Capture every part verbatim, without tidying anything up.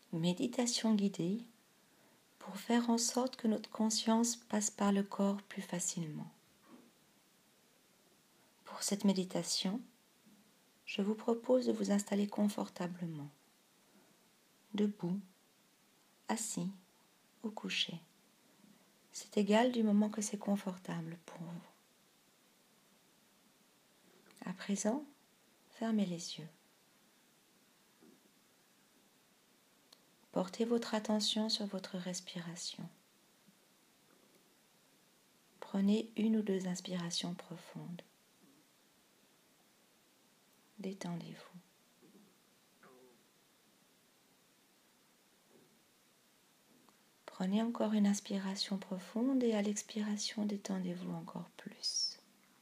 Méditation guidée pour faire en sorte que notre conscience passe par le corps plus facilement. Pour cette méditation, je vous propose de vous installer confortablement, debout, assis ou couché. C'est égal du moment que c'est confortable pour vous. À présent, fermez les yeux. Portez votre attention sur votre respiration. Prenez une ou deux inspirations profondes. Détendez-vous. Prenez encore une inspiration profonde et à l'expiration, détendez-vous encore plus.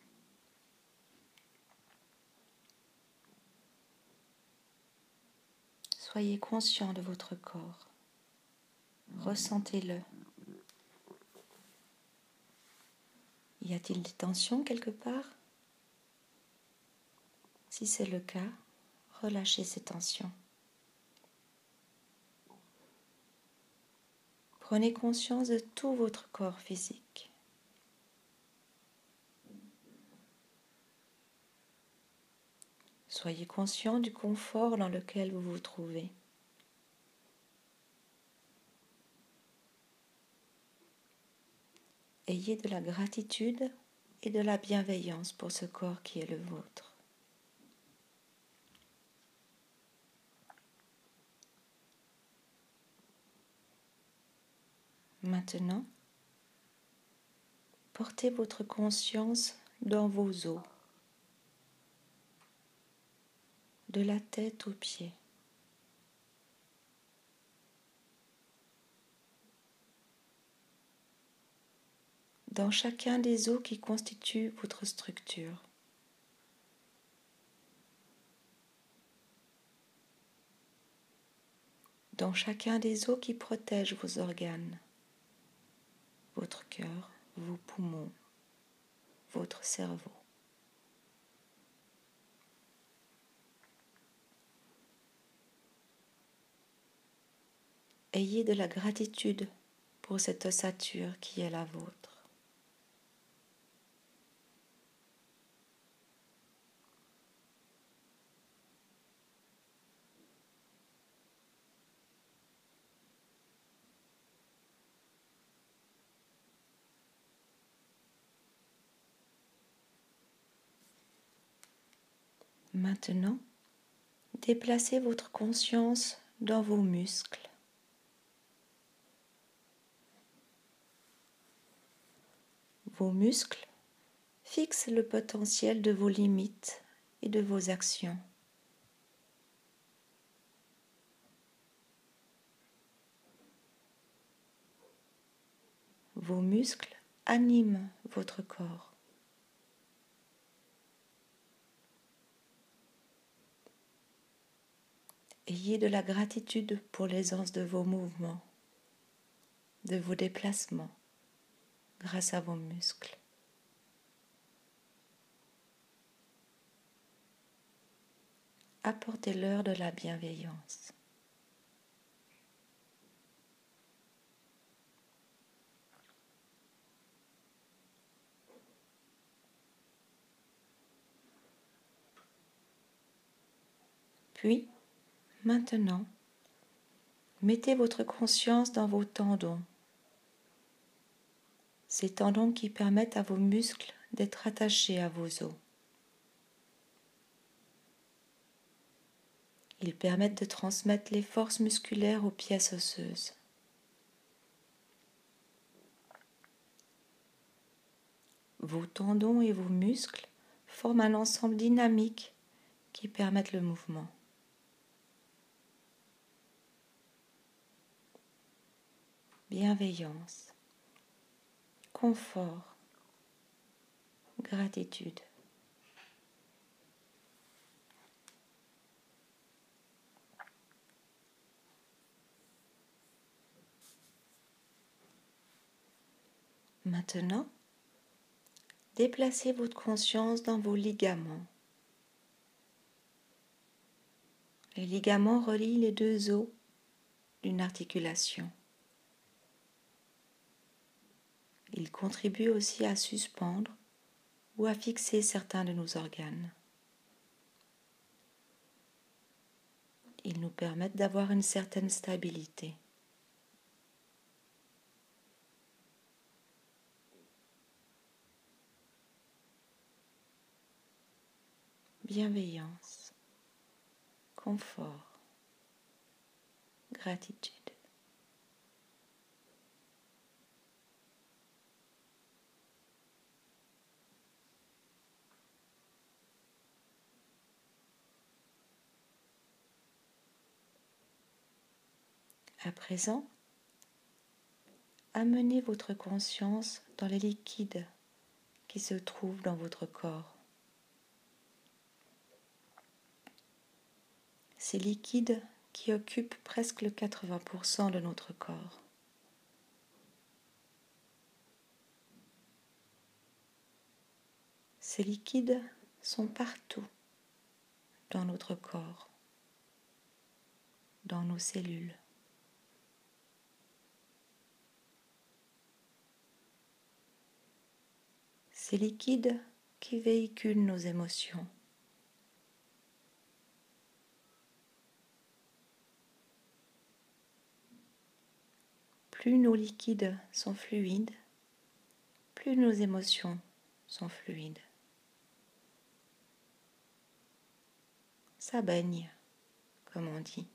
Soyez conscient de votre corps. Ressentez-le. Y a-t-il des tensions quelque part? Si c'est le cas, relâchez ces tensions. Prenez conscience de tout votre corps physique. Soyez conscient du confort dans lequel vous vous trouvez. Ayez de la gratitude et de la bienveillance pour ce corps qui est le vôtre. Maintenant, portez votre conscience dans vos os, de la tête aux pieds. Dans chacun des os qui constituent votre structure. Dans chacun des os qui protègent vos organes, votre cœur, vos poumons, votre cerveau. Ayez de la gratitude pour cette ossature qui est la vôtre. Maintenant, déplacez votre conscience dans vos muscles. Vos muscles fixent le potentiel de vos limites et de vos actions. Vos muscles animent votre corps. Ayez de la gratitude pour l'aisance de vos mouvements, de vos déplacements, grâce à vos muscles. Apportez-leur de la bienveillance. Puis, maintenant, mettez votre conscience dans vos tendons. Ces tendons qui permettent à vos muscles d'être attachés à vos os. Ils permettent de transmettre les forces musculaires aux pièces osseuses. Vos tendons et vos muscles forment un ensemble dynamique qui permettent le mouvement. Bienveillance, confort, gratitude. Maintenant, déplacez votre conscience dans vos ligaments. Les ligaments relient les deux os d'une articulation. Il contribue aussi à suspendre ou à fixer certains de nos organes. Ils nous permettent d'avoir une certaine stabilité. Bienveillance, confort, gratitude. À présent, amenez votre conscience dans les liquides qui se trouvent dans votre corps. Ces liquides qui occupent presque le quatre-vingts pour cent de notre corps. Ces liquides sont partout dans notre corps, dans nos cellules. Ces liquides qui véhiculent nos émotions. Plus nos liquides sont fluides, plus nos émotions sont fluides. Ça baigne, comme on dit.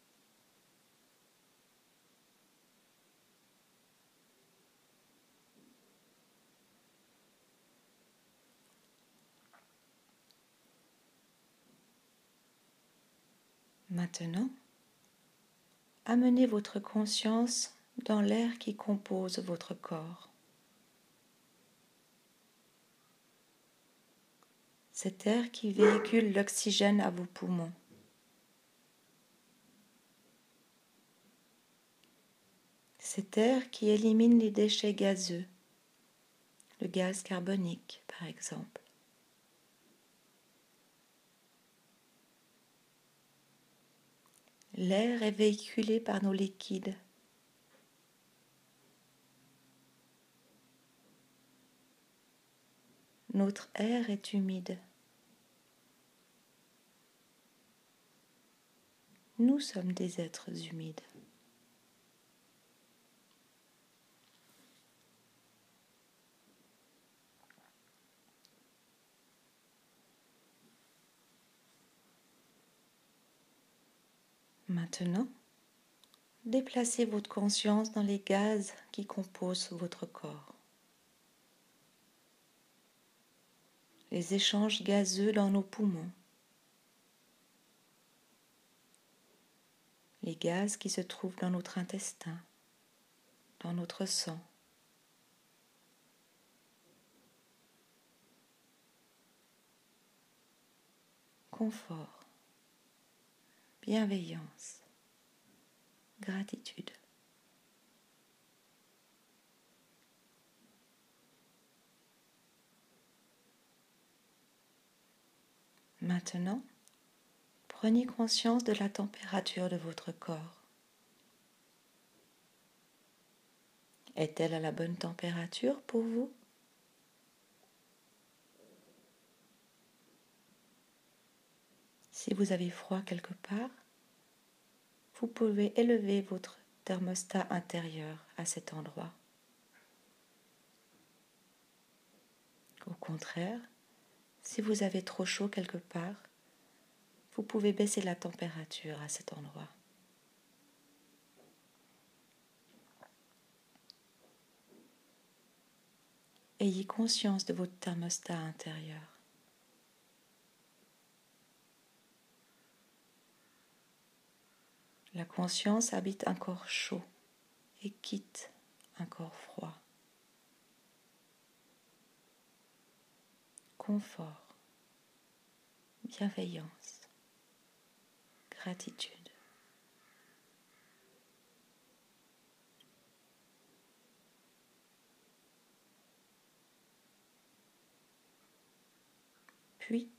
Maintenant, amenez votre conscience dans l'air qui compose votre corps. Cet air qui véhicule l'oxygène à vos poumons. Cet air qui élimine les déchets gazeux, le gaz carbonique par exemple. L'air est véhiculé par nos liquides. Notre air est humide. Nous sommes des êtres humides. Maintenant, déplacez votre conscience dans les gaz qui composent votre corps. Les échanges gazeux dans nos poumons. Les gaz qui se trouvent dans notre intestin, dans notre sang. Confort, bienveillance, gratitude. Maintenant, prenez conscience de la température de votre corps. Est-elle à la bonne température pour vous ? Si vous avez froid quelque part, vous pouvez élever votre thermostat intérieur à cet endroit. Au contraire, si vous avez trop chaud quelque part, vous pouvez baisser la température à cet endroit. Ayez conscience de votre thermostat intérieur. La conscience habite un corps chaud et quitte un corps froid. Confort, bienveillance, gratitude. Puis,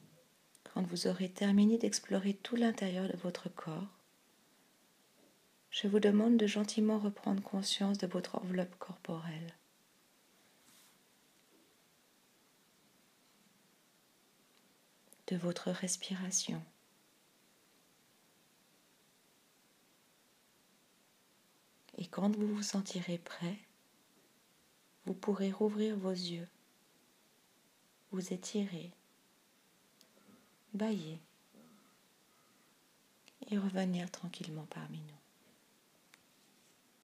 quand vous aurez terminé d'explorer tout l'intérieur de votre corps, Je vous demande de gentiment reprendre conscience de votre enveloppe corporelle. De votre respiration. Et quand vous vous sentirez prêt, vous pourrez rouvrir vos yeux, vous étirer, bâiller et revenir tranquillement parmi nous.